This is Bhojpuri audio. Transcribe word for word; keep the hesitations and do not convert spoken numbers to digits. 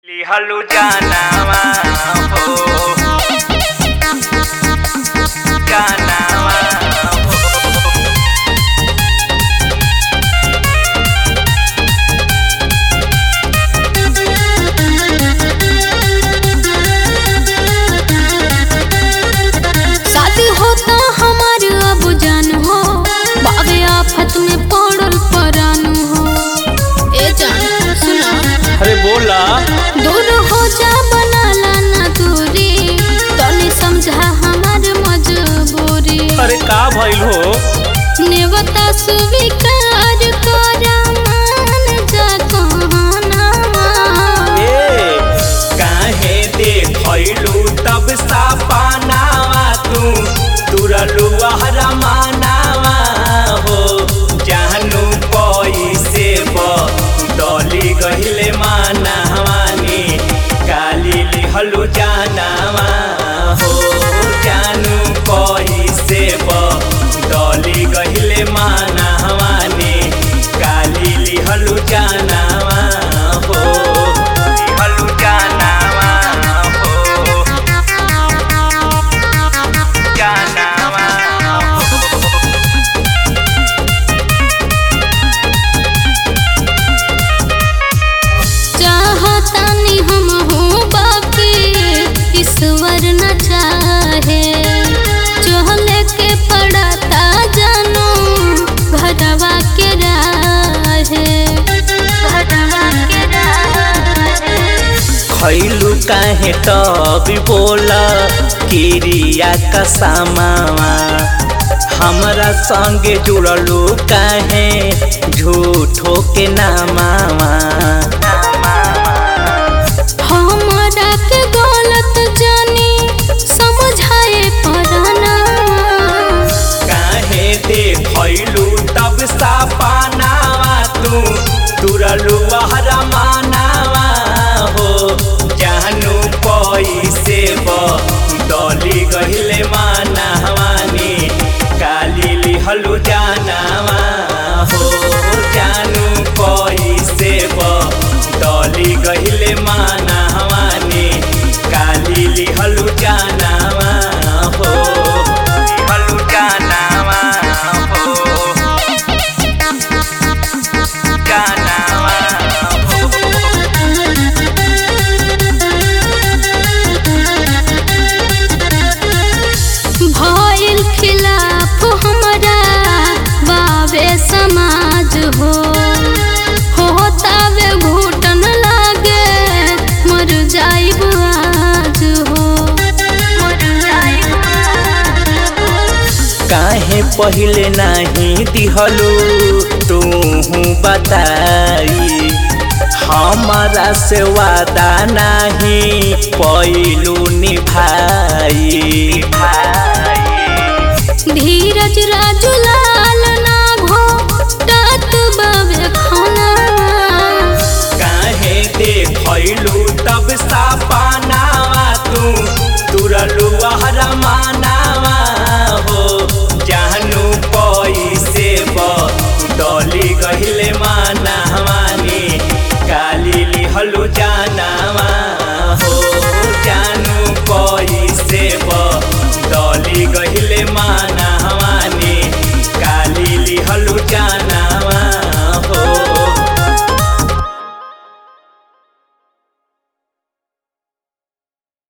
लिहलु जानवा हो जानवा हो शादी होता हमार अब जान हो बाबे आफत में पड़ल परान हो। ए जान सुना, अरे बोला दूर हो जा बनाला ना दूरी, तनी समझा हमार मजबूरी। अरे का भइल हो नेवता स्वीकार करा मान जा कहनावा। ए काहे देखैलु तब सपनावा तू तुरलु हरा मानावा हो जानू पैसे बदली गहिले मानावानी काली लिहलु जानवा हो जानू पैसे बदली गहिले मानावानी काली लिहलु जानवा हो लिहलु जानवा हो जानवा हो चाहतानी हम हो बाकी ईश्वर न चाहे, चहले के पड़ता जानू घरवा के राहे घरवा के राहे। खैलु काहे तब बोला किरिया कसमावा हमरा संगे जुड़लु काहे झूठो के नामावा हमरा के गलत जानी समझाए पराना। काहे देखैलु तब सपनावा तू तुरलु हरा मानावा हो जानू पैसे बदली गहिले मानावानी काली लिहलु जानवा हो जानू पैसे बदली गहिले मानावानी काली लिहलु जानवा हो लिहलु जानवा हो जानवा हो भइल खिलाफ हमरा बाबे समाज हो होतावे घुटन लागे मर जाइब आज हो मर जाइब आज हो। काहे पहिले नाही दिहलु तूहू बताई हमारा से वादा नाही पैलू निभाई धीरज राजू लाल ना घोटात बाबे खाना। काहे देखैलु तब सपनावा तू तुरलु हरा मानावा हो जानू पैसे बदली गहिले मानावानी काली लिहलु